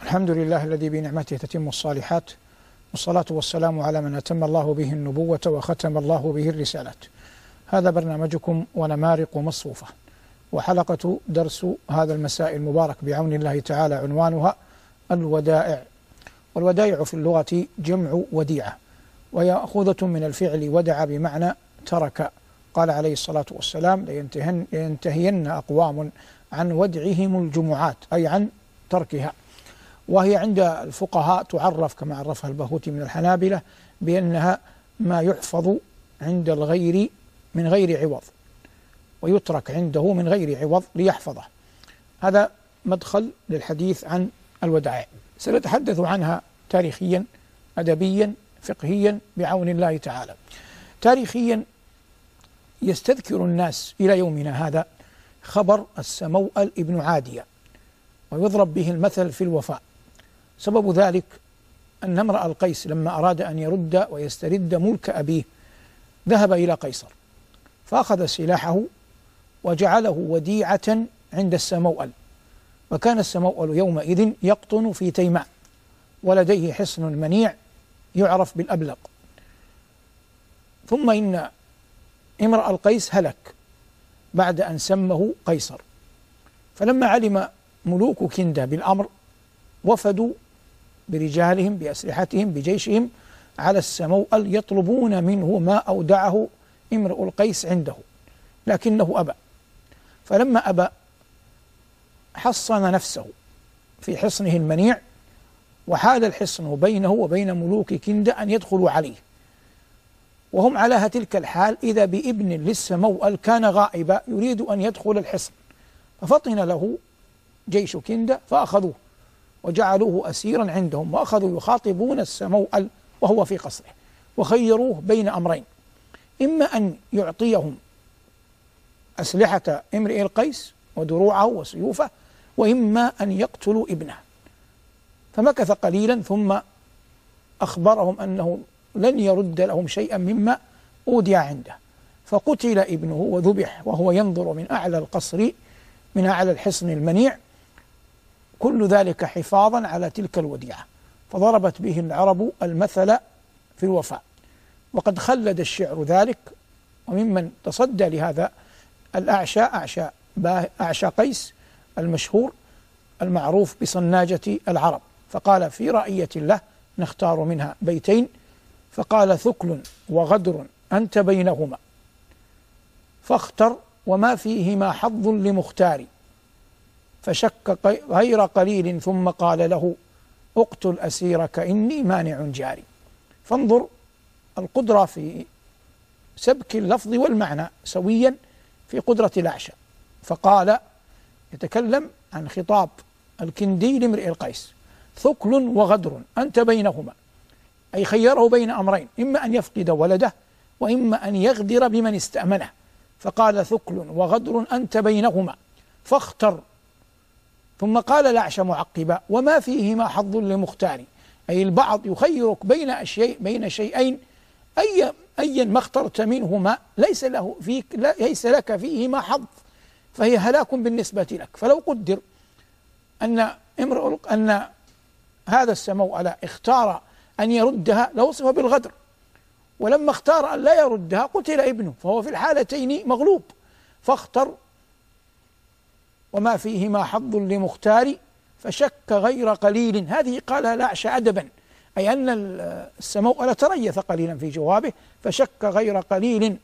الحمد لله الذي بنعمته تتم الصالحات، والصلاة والسلام على من أتم الله به النبوة وختم الله به الرسالات. هذا برنامجكم ونمارق مصفوفة، وحلقة درس هذا المساء المبارك بعون الله تعالى عنوانها الودائع. والودائع في اللغة جمع وديعة، وهي مأخوذة من الفعل ودع بمعنى ترك. قال عليه الصلاة والسلام: لينتهين أقوام عن ودعهم الجمعات، أي عن تركها. وهي عند الفقهاء تعرف كما عرفها الباهوتي من الحنابلة بأنها ما يحفظ عند الغير من غير عوض، ويترك عنده من غير عوض ليحفظه. هذا مدخل للحديث عن الودائع، سنتحدث عنها تاريخيا، أدبيا، فقهيا بعون الله تعالى. تاريخيا، يستذكر الناس إلى يومنا هذا خبر السموأل ابن عادية، ويضرب به المثل في الوفاء. سبب ذلك أن امرأ القيس لما أراد أن يرد ويسترد ملك أبيه ذهب إلى قيصر، فأخذ سلاحه وجعله وديعة عند السموأل. وكان السموأل يومئذ يقطن في تيماء، ولديه حصن منيع يعرف بالأبلق. ثم إن امرأ القيس هلك بعد أن سمه قيصر، فلما علم ملوك كندة بالأمر وفدوا برجالهم بأسلحتهم بجيشهم على السموأل يطلبون منه ما أودعه امرؤ القيس عنده، لكنه أبى. فلما أبى حصن نفسه في حصنه المنيع، وحال الحصن بينه وبين ملوك كندة أن يدخلوا عليه، وهم على تلك الحال إذا بابن للسموأل كان غائبا يريد أن يدخل الحصن، ففطن له جيش كندة فأخذوه وجعلوه أسيرا عندهم، وأخذوا يخاطبون السموأل وهو في قصره، وخيروه بين أمرين: إما أن يعطيهم أسلحة امرئ القيس ودروعه وسيوفه، وإما أن يقتلوا ابنه. فمكث قليلا ثم أخبرهم أنه لن يرد لهم شيئا مما أودع عنده، فقتل ابنه وذبح وهو ينظر من أعلى القصر من أعلى الحصن المنيع، كل ذلك حفاظا على تلك الوديعة. فضربت به العرب المثل في الوفاء، وقد خلد الشعر ذلك. وممن تصدى لهذا أعشى قيس المشهور المعروف بصناجة العرب، فقال في رائية له نختار منها بيتين، فقال: ثكل وغدر أنت بينهما، فاختر وما فيهما حظ لمختار، فشك غير قليل ثم قال له: اقتل أسيرك إني مانع جاري. فانظر القدرة في سبك اللفظ والمعنى سويا في قدرة الأعشى. فقال يتكلم عن خطاب الكندي لامرئ القيس: ثكل وغدر أنت بينهما، أي خيره بين أمرين: إما أن يفقد ولده، وإما أن يغدر بمن استأمنه. فقال: ثكل وغدر أنت بينهما فاختر. ثم قال الأعشى معقبا: وما فيهما حظ لمختار، أي البعض يخيرك بين شيئين أيا ما اخترت منهما ليس لك فيهما حظ، فهي هلاك بالنسبة لك. فلو قدر أن هذا السموأل اختار أن يردها لوصف بالغدر، ولما اختار أن لا يردها قتل ابنه، فهو في الحالتين مغلوب. فاختر وما فيهما حظ لمختار فشك غير قليل. هذه قالها الأعشى أدبا، أي أن السموأل تريث قليلا في جوابه، فشك غير قليل.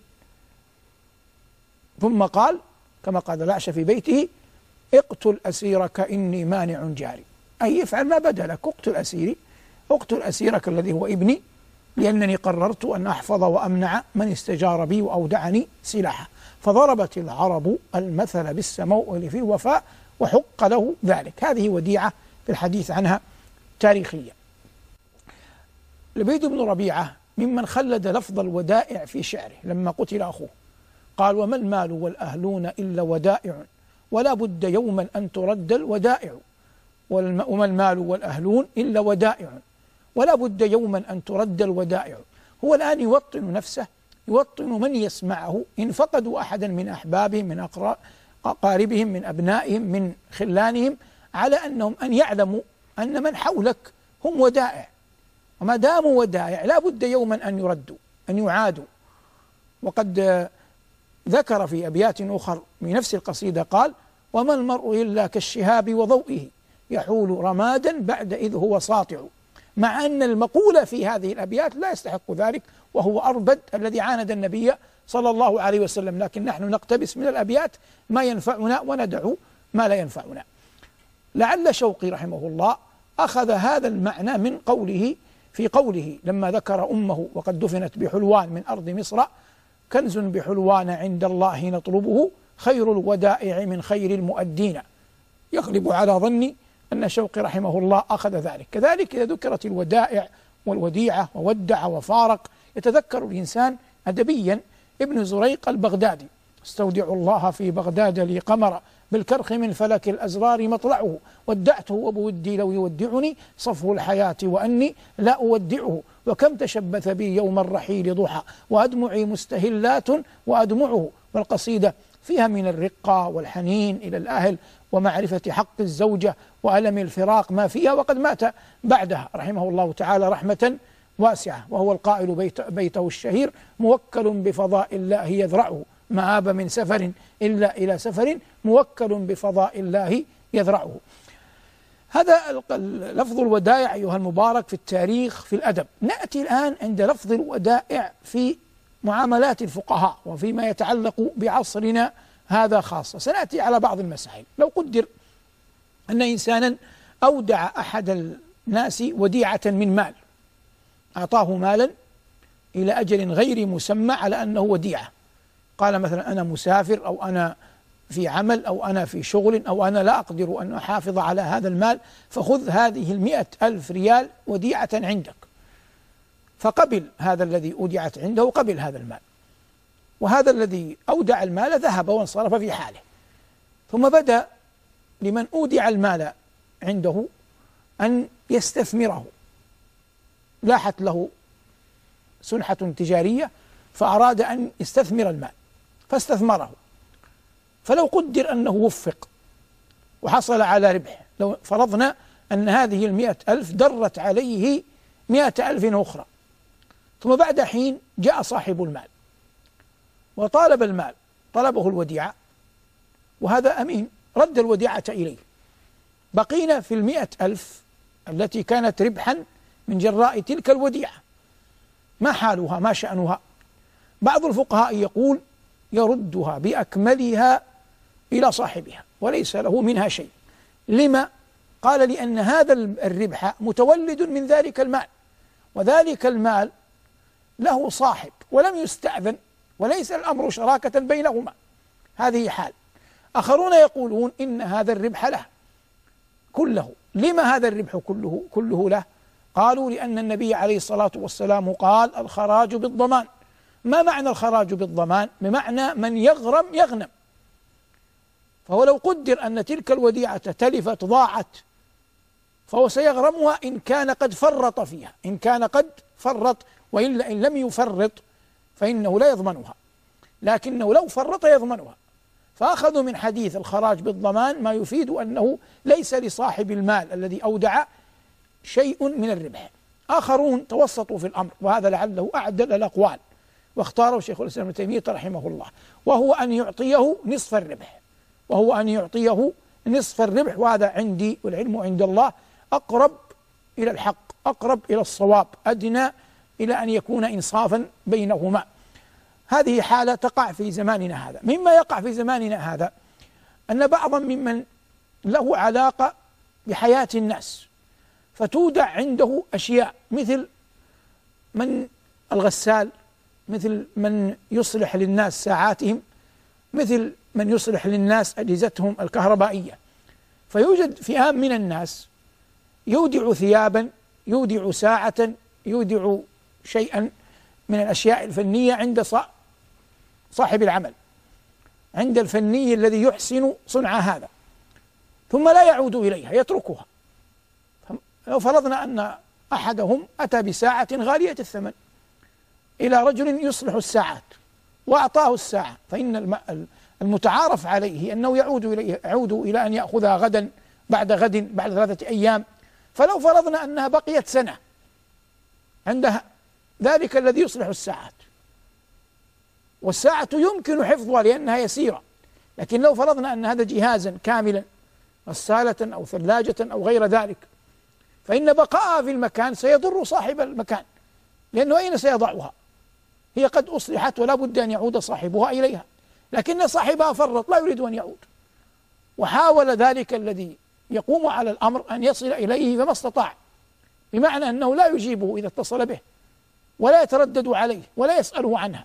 ثم قال كما قال الأعشى في بيته: اقتل أسيرك إني مانع جاري، أي افعل ما بدا لك، اقتل أسيرك الذي هو ابني، لأنني قررت أن أحفظ وأمنع من استجار بي وأودعني سلاحه. فضربت العرب المثل بالسموأل في الوفاء، وحق له ذلك. هذه وديعة في الحديث عنها تاريخيا. لبيد بن ربيعة ممن خلد لفظ الودائع في شعره لما قتل أخوه، قال: وما المال والأهلون إلا ودائع، ولا بد يوما أن ترد الودائع. وما المال والأهلون إلا ودائع، ولا بد يوما أن ترد الودائع. هو الآن يوطن نفسه، يوطن من يسمعه إن فقدوا أحدا من أحبابهم، من أقاربهم، من أبنائهم، من خلانهم، على أنهم أن يعلموا أن من حولك هم ودائع، وما داموا ودائع لا بد يوما أن يردوا، أن يعادوا. وقد ذكر في أبيات أخر من نفس القصيدة قال: وما المرء إلا كالشهاب وضوئه يحول رمادا بعد إذ هو ساطع. مع أن المقولة في هذه الأبيات لا يستحق ذلك، وهو أربد الذي عاند النبي صلى الله عليه وسلم، لكن نحن نقتبس من الأبيات ما ينفعنا وندع ما لا ينفعنا. لعل شوقي رحمه الله أخذ هذا المعنى من قوله، في قوله لما ذكر أمه وقد دفنت بحلوان من أرض مصر: كنز بحلوان عند الله نطلبه خير الودائع من خير المؤدين. يغلب على ظني أن شوقي رحمه الله أخذ ذلك. كذلك إذا ذكرت الودائع والوديعة وودع وفارق يتذكر الإنسان أدبيا ابن زريق البغدادي: استودع الله في بغداد لي قمرا بالكرخ من فلك الأزرار مطلعه ودعته وبودي لو يودعني صفو الحياة وأني لا أودعه وكم تشبث بي يوم الرحيل ضحى وأدمعي مستهلات وأدمعه. والقصيدة فيها من الرقة والحنين إلى الأهل ومعرفة حق الزوجة وألم الفراق ما فيها، وقد مات بعدها رحمه الله تعالى رحمة واسعة، وهو القائل بيته الشهير: موكل بفضاء الله يذرعه ما آب من سفر إلا إلى سفر موكل بفضاء الله يذرعه. هذا لفظ الودائع أيها المبارك في التاريخ في الأدب. نأتي الآن عند لفظ الودائع في معاملات الفقهاء وفيما يتعلق بعصرنا هذا خاصة. سنأتي على بعض المسائل. لو قدر أن إنسانا أودع أحد الناس وديعة من مال، أعطاه مالا إلى أجل غير مسمى على أنه وديعة، قال مثلا أنا مسافر أو أنا في عمل أو أنا في شغل أو أنا لا أقدر أن أحافظ على هذا المال، فخذ هذه 100,000 ريال وديعة عندك. فقبل هذا الذي أودعت عنده، قبل هذا المال، وهذا الذي أودع المال ذهب وانصرف في حاله. ثم بدأ لمن أودع المال عنده أن يستثمره، لاحت له سنحة تجارية فأراد أن يستثمر المال فاستثمره. فلو قدر أنه وفق وحصل على ربح، لو فرضنا أن هذه 100,000 درت عليه 100,000 أخرى، ثم بعد حين جاء صاحب المال وطالب المال، طلبه الوديعة وهذا أمين، رد الوديعة إليه، بقينا في 100,000 التي كانت ربحا من جراء تلك الوديعة، ما حالها ما شأنها؟ بعض الفقهاء يقول يردها بأكملها إلى صاحبها وليس له منها شيء. لما؟ قال لأن هذا الربح متولد من ذلك المال، وذلك المال له صاحب ولم يستأذن وليس الأمر شراكة بينهما، هذه حال. آخرون يقولون إن هذا الربح له كله. لما هذا الربح كله له؟ قالوا لأن النبي عليه الصلاة والسلام قال: الخراج بالضمان. ما معنى الخراج بالضمان؟ بمعنى من يغرم يغنم. فهو لو قدر أن تلك الوديعة تلفت ضاعت فهو سيغرمها إن كان قد فرط فيها، إن كان قد فرط، وإلا إن لم يفرط فإنه لا يضمنها، لكنه لو فرط يضمنها. فأخذوا من حديث الخراج بالضمان ما يفيد أنه ليس لصاحب المال الذي أودع شيء من الربح. آخرون توسطوا في الأمر، وهذا لعله أعدل الأقوال، واختاره شيخ الإسلام ابن تيمية رحمه الله، وهو أن يعطيه نصف الربح، وهذا عندي والعلم عند الله أقرب إلى الحق، أقرب إلى الصواب، أدنى إلى أن يكون إنصافا بينهما. هذه حالة تقع في زماننا هذا. مما يقع في زماننا هذا أن بعضا ممن له علاقة بحياة الناس فتودع عنده أشياء، مثل من الغسال، مثل من يصلح للناس ساعاتهم، مثل من يصلح للناس أجهزتهم الكهربائية. فيوجد فئام من الناس يودع ثيابا، يودع ساعة، يودع شيئا من الأشياء الفنية عند صاحب العمل، عند الفني الذي يحسن صنع هذا، ثم لا يعود إليها، يتركها. لو فرضنا أن أحدهم أتى بساعة غالية الثمن إلى رجل يصلح الساعات وأعطاه الساعة، فإن المتعارف عليه أنه يعود إلى أن يأخذها غدا بعد غد بعد 3 أيام، فلو فرضنا أنها بقيت سنة عندها ذلك الذي يصلح الساعات، والساعة يمكن حفظها لأنها يسيرة، لكن لو فرضنا أن هذا جهازا كاملا غسالة أو ثلاجة أو غير ذلك، فإن بقاءها في المكان سيضر صاحب المكان، لأنه أين سيضعها؟ هي قد أصلحت ولا بد أن يعود صاحبها إليها، لكن صاحبها فرط لا يريد أن يعود، وحاول ذلك الذي يقوم على الأمر أن يصل إليه فما استطاع، بمعنى أنه لا يجيبه إذا اتصل به ولا يتردد عليه ولا يسأله عنها.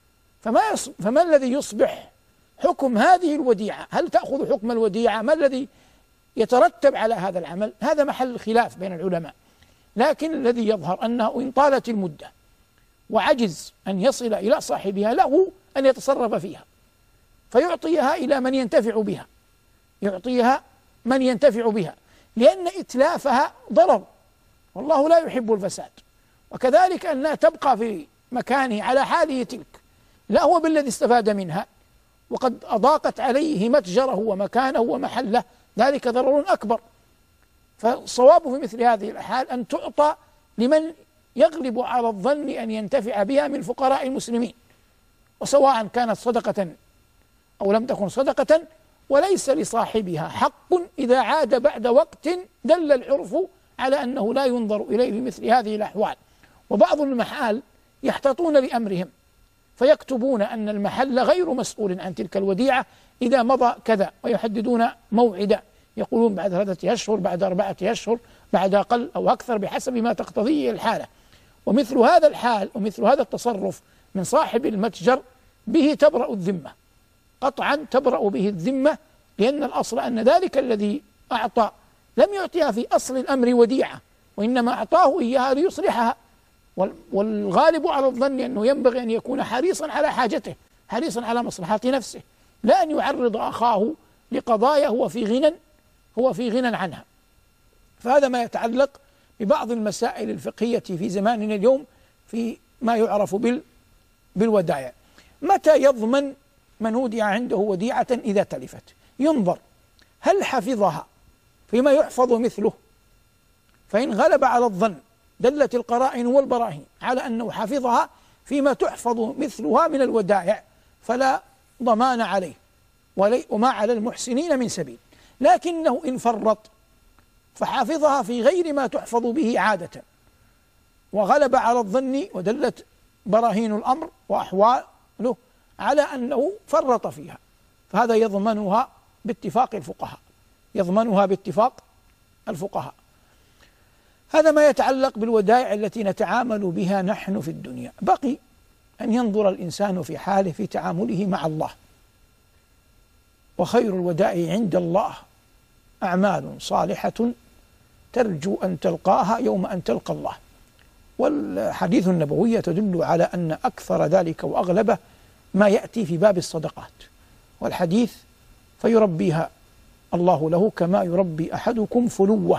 فما الذي يصبح حكم هذه الوديعة؟ هل تأخذ حكم الوديعة؟ ما الذي يترتب على هذا العمل؟ هذا محل خلاف بين العلماء، لكن الذي يظهر أنه إن طالت المدة وعجز أن يصل إلى صاحبها له أن يتصرف فيها فيعطيها إلى من ينتفع بها، يعطيها من ينتفع بها، لأن إتلافها ضرر والله لا يحب الفساد، وكذلك أنها تبقى في مكانه على حاله تلك، لا هو بالذي استفاد منها وقد أضاقت عليه متجره ومكانه ومحله، ذلك ضرر أكبر. فالصواب في مثل هذه الحال أن تعطى لمن يغلب على الظن أن ينتفع بها من فقراء المسلمين، وسواء كانت صدقة أو لم تكن صدقة، وليس لصاحبها حق إذا عاد بعد وقت دل العرف على أنه لا ينظر إليه في مثل هذه الأحوال. وبعض المحال يحتاطون لأمرهم فيكتبون أن المحل غير مسؤول عن تلك الوديعة إذا مضى كذا، ويحددون موعدا، يقولون بعد 3 أشهر، بعد 4 أشهر، بعد أقل أو أكثر بحسب ما تقتضيه الحالة. ومثل هذا الحال ومثل هذا التصرف من صاحب المتجر به تبرأ الذمة، قطعا تبرأ به الذمة، لأن الأصل أن ذلك الذي أعطى لم يعطيها في أصل الأمر وديعة، وإنما أعطاه إياها ليصلحها، والغالب على الظن أنه ينبغي أن يكون حريصا على حاجته، حريصا على مصلحة نفسه، لا أن يعرض أخاه لقضايا هو في غنى عنها. فهذا ما يتعلق ببعض المسائل الفقهية في زماننا اليوم في ما يعرف بالودائع. متى يضمن من ودع عنده وديعة إذا تلفت؟ ينظر هل حفظها فيما يحفظ مثله، فإن غلب على الظن دلت القرائن والبراهين على أنه حفظها فيما تحفظ مثلها من الودائع فلا ضمان عليه وما على المحسنين من سبيل. لكنه إن فرط فحافظها في غير ما تحفظ به عادة، وغلب على الظن ودلت براهين الأمر وأحواله على أنه فرط فيها، فهذا يضمنها باتفاق الفقهاء، يضمنها باتفاق الفقهاء. هذا ما يتعلق بالودائع التي نتعامل بها نحن في الدنيا. بقي أن ينظر الإنسان في حاله في تعامله مع الله، وخير الودائع عند الله أعمال صالحة ترجو أن تلقاها يوم أن تلقى الله. والحديث النبوي تدل على أن أكثر ذلك وأغلبه ما يأتي في باب الصدقات، والحديث فيربيها الله له كما يربي أحدكم فلوه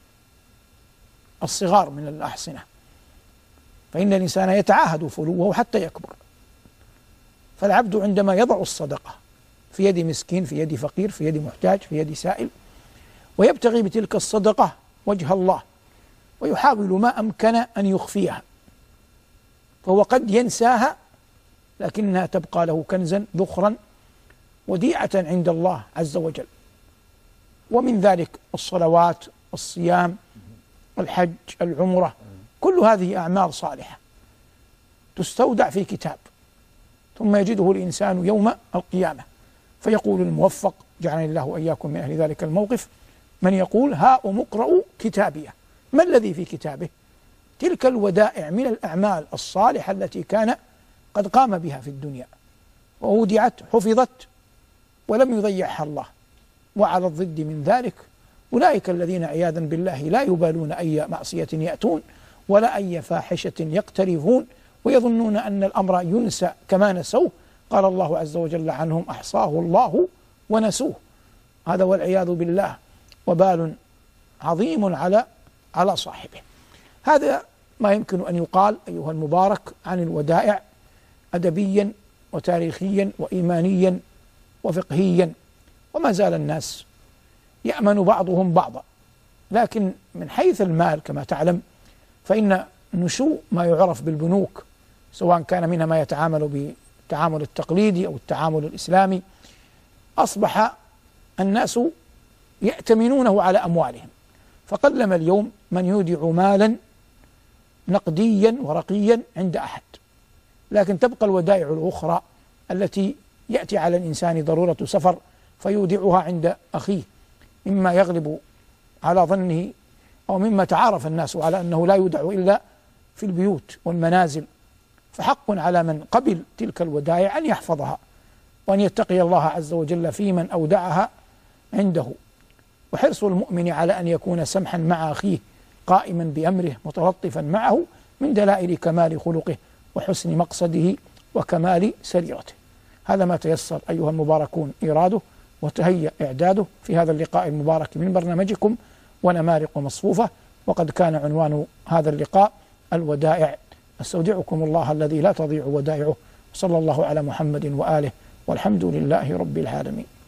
الصغار من الأحصنة، فإن الإنسان يتعاهد فلوه حتى يكبر. فالعبد عندما يضع الصدقة في يد مسكين، في يد فقير، في يد محتاج، في يد سائل، ويبتغي بتلك الصدقة وجه الله ويحاول ما أمكن أن يخفيها، فهو قد ينساها لكنها تبقى له كنزا ذخرا وديعة عند الله عز وجل. ومن ذلك الصلوات، الصيام، الحج، العمرة، كل هذه أعمال صالحة تستودع في كتاب، ثم يجده الإنسان يوم القيامة فيقول الموفق جعلني الله وإياكم من أهل ذلك الموقف من يقول هاؤم اقرءوا كتابيه. ما الذي في كتابه؟ تلك الودائع من الأعمال الصالحة التي كان قد قام بها في الدنيا وودعت حفظت ولم يضيعها الله. وعلى الضد من ذلك أولئك الذين عياذا بالله لا يبالون أي معصية يأتون ولا أي فاحشة يقترفون ويظنون أن الأمر ينسى كما نسوه. قال الله عز وجل عنهم أحصاه الله ونسوه. هذا والعياذ بالله وبال عظيم على صاحبه. هذا ما يمكن أن يقال أيها المبارك عن الودائع أدبيا وتاريخيا وإيمانيا وفقهيا. وما زال الناس يأمن بعضهم بعضا لكن من حيث المال كما تعلم فإن نشوء ما يعرف بالبنوك، سواء كان منها ما يتعامل بالتعامل التقليدي أو التعامل الإسلامي، أصبح الناس يأتمنونه على أموالهم، فقلما اليوم من يودع مالا نقديا ورقيا عند أحد. لكن تبقى الودائع الأخرى التي يأتي على الإنسان ضرورة سفر فيودعها عند أخيه، مما يغلب على ظنه أو مما تعارف الناس على أنه لا يودع إلا في البيوت والمنازل. فحق على من قبل تلك الودائع أن يحفظها وأن يتقي الله عز وجل في من أودعها عنده. وحرص المؤمن على أن يكون سمحا مع أخيه قائما بأمره متلطفا معه من دلائل كمال خلقه وحسن مقصده وكمال سريرته. هذا ما تيسر أيها المباركون إيراده وتهيأ إعداده في هذا اللقاء المبارك من برنامجكم ونمارق مصفوفة. وقد كان عنوان هذا اللقاء الودائع. أستودعكم الله الذي لا تضيع ودائعه، صلى الله على محمد وآله، والحمد لله رب العالمين.